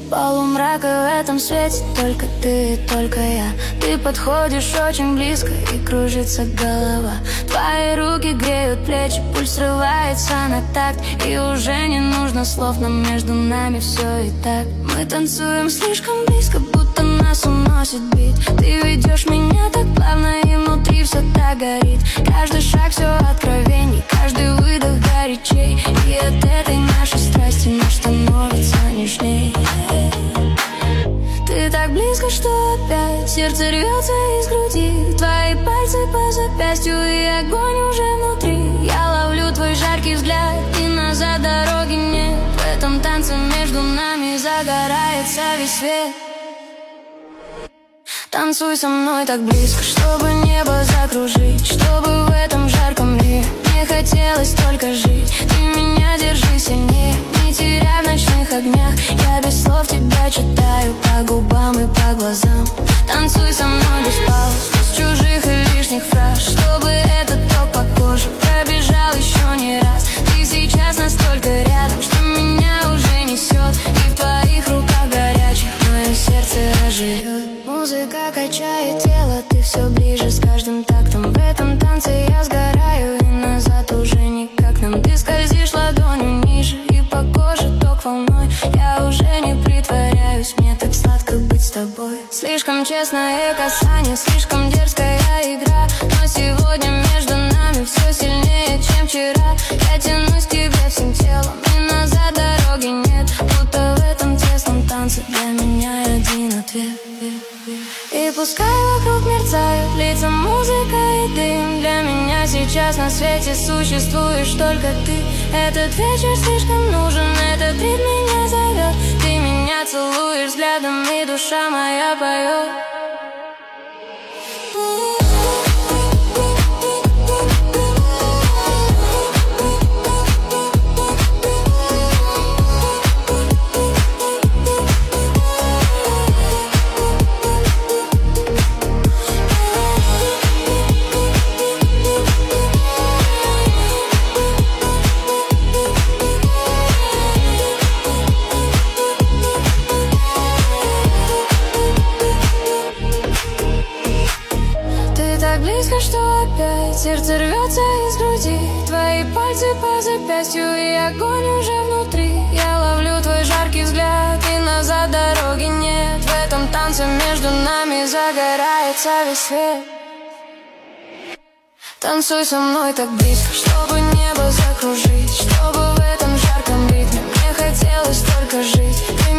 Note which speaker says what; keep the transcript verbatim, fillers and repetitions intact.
Speaker 1: Полумрак, и в этом свете только ты и только я. Ты подходишь очень близко, и кружится голова. Твои руки греют плечи, пульс срывается на такт. И уже не нужно слов, нам между нами все и так. Мы танцуем слишком близко, будто нас уносит бит. Ты ведешь меня так плавно, и внутри все так горит. Каждый шаг все откровений, каждый выдох горячей. И от этой нашей страсти наш становится нежней. Ты так близко, что опять сердце рвется из груди. Твои пальцы по запястью, и огонь уже внутри. Я ловлю твой жаркий взгляд, и назад дороги нет. В этом танце между нами загорается весь свет. Танцуй со мной так близко, чтобы небо закружить, чтобы в этом жарком мире мне хотелось только жить. Ты меня держи сильнее, не теряй в ночных огнях. Я без слов тебя читаю по губам и по глазам. Танцуй со мной без пауз, без чужих и лишних фраз, чтобы этот ток по коже пробежал еще не раз. Ты сейчас настолько рядом, что меня уже несет, и в твоих руках горячих мое сердце оживет. Музыка качает тело, ты все ближе с каждым тактом. В этом танце я сгораю, и назад уже никак нам. Ты скользишь ладонью ниже, и по коже ток волной. Я уже не притворяюсь, мне так сладко быть с тобой. Слишком честное касание, слишком дерзкая игра. Но сегодня между нами все сильнее, чем вчера. Я тянусь к тебе всем телом, и назад дороги нет. Будто в этом тесном танце для меня один ответ. И пускай вокруг мерцают лица, музыка и дым. Для меня сейчас на свете существуешь только ты. Этот вечер слишком нужен, этот ритм меня зовет. Ты меня целуешь взглядом, и душа моя поет. Что опять сердце рвется из груди. Твои пальцы по запястью, и огонь уже внутри. Я ловлю твой жаркий взгляд, и назад дороги нет. В этом танце между нами загорается весь свет. Танцуй со мной так близко, чтобы небо закружить, чтобы в этом жарком ритме мне хотелось только жить. Ты